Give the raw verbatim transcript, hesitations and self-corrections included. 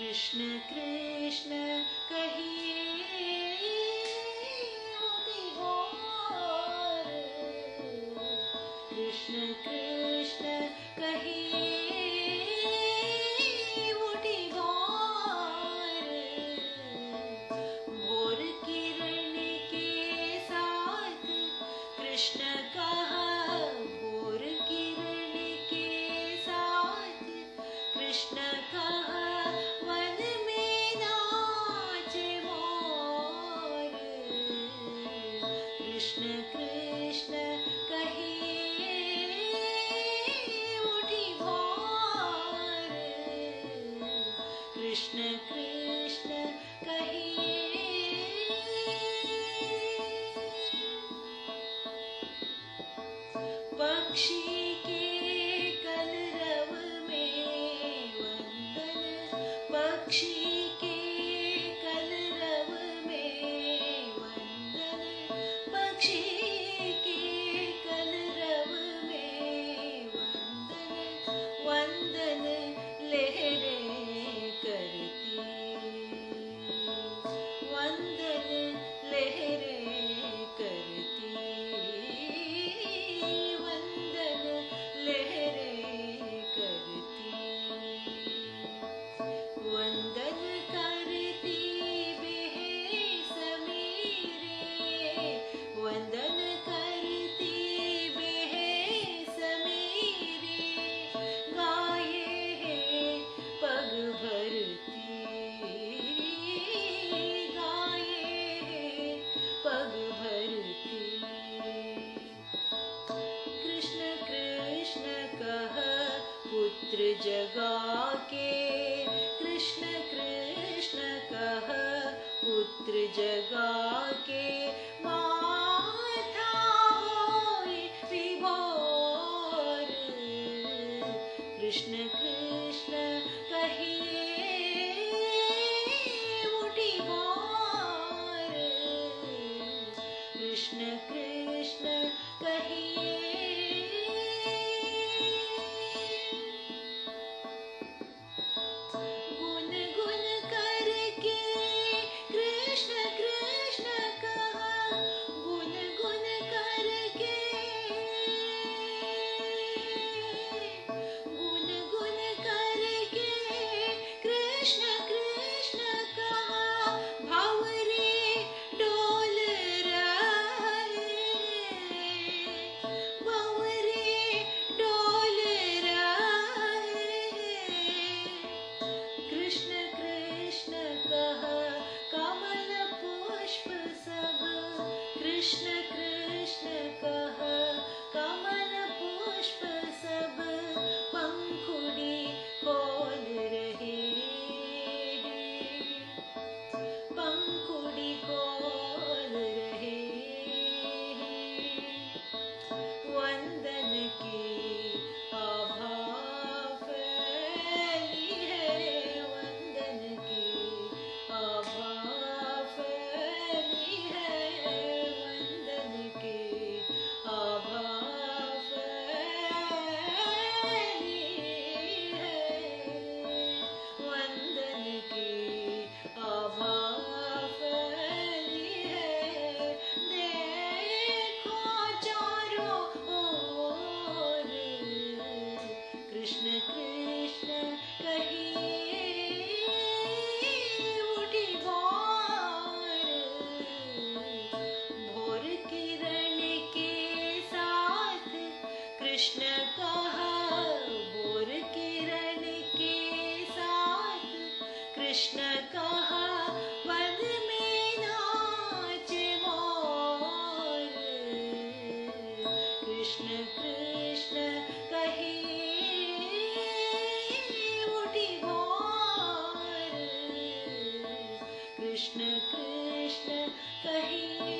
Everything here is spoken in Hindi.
कृष्ण कृष्ण कहिए बिहार, कृष्ण कृष्ण कहिए उठी बार। भोर किरण के साथ कृष्ण कहा, भोर किरण के साथ कृष्ण कहा, वन में नाचे मोर। कृष्ण कृष्ण कहिए उठी भोर, कृष्ण कृष्ण कहिए। पक्षी के कलरव में वंदन, पक्षी के कलरव में वंदन, पक्षी के कलरव में वंदन, वंदन लहरें करती, वंदन लहरें करती, वंदन लहरें करती, वंदन करती बेसमीरे, वंदन करती बेसमीरे, गाये हैं पग भरती, गाये हैं पग भरती। कृष्ण कृष्ण कह पुत्र जगा के, कृष्ण कृष्ण कह पुत्र जगा के, माथा होई विभोर। कृष्ण कृष्ण कहिए उठी भोर, कृष्ण कृष्ण कहिए। गुन गुन करके कृष्ण कृष्ण कहा, गुन गुन करके, गुन गुन करके कृष्ण कृष्ण कहा, भंवरे डोल रहे, भंवरे डोल रहे। कृष्ण कृष्ण कह कमल पुष्प सब, कृष्ण कृष्ण कह कमल पुष्प सब, पंखुड़ी खोल रहे, पंखुड़ी खोल रहे। वंदन की आभा फैली है, वंदन की आभा फैली है, वंदन की आभा फैली है, वंदन की आभा फैली है। देखो चारों ओर, कृष्ण कृष्ण कहिए उठी भोर। भोर किरण के साथ कृष्ण कहा, भोर किरण के साथ कृष्ण कहा, वन में नाचे मोर। कृष्ण कृष्ण कहिए उठी भोर, कृष्ण कृष्ण कहिए।